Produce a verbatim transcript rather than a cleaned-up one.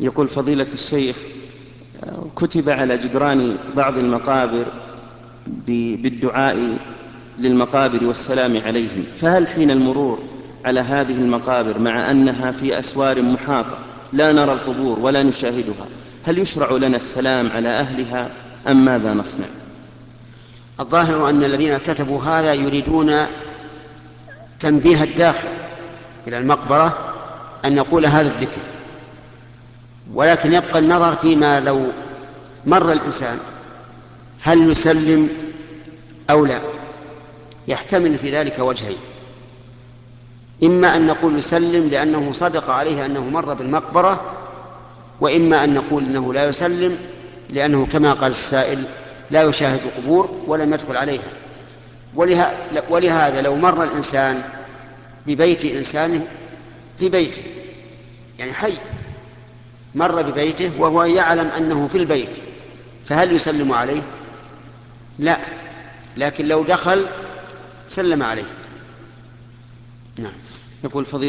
يقول فضيلة الشيخ: كتب على جدران بعض المقابر بالدعاء للمقابر والسلام عليهم، فهل حين المرور على هذه المقابر مع أنها في أسوار محاطة لا نرى القبور ولا نشاهدها، هل يشرع لنا السلام على أهلها أم ماذا نصنع؟ الظاهر أن الذين كتبوا هذا يريدون تنبيه الداخل إلى المقبرة أن نقول هذا الذكر، ولكن يبقى النظر فيما لو مر الإنسان هل يسلم أو لا. يحتمل في ذلك وجهين: إما أن نقول يسلم لأنه صدق عليه أنه مر بالمقبرة، وإما أن نقول إنه لا يسلم لأنه كما قال السائل لا يشاهد القبور ولم يدخل عليها. ولهذا لو مر الإنسان ببيت إنسان في بيته، يعني حي مر ببيته وهو يعلم أنه في البيت، فهل يسلم عليه؟ لا، لكن لو دخل سلم عليه. نعم. يقول فضيلة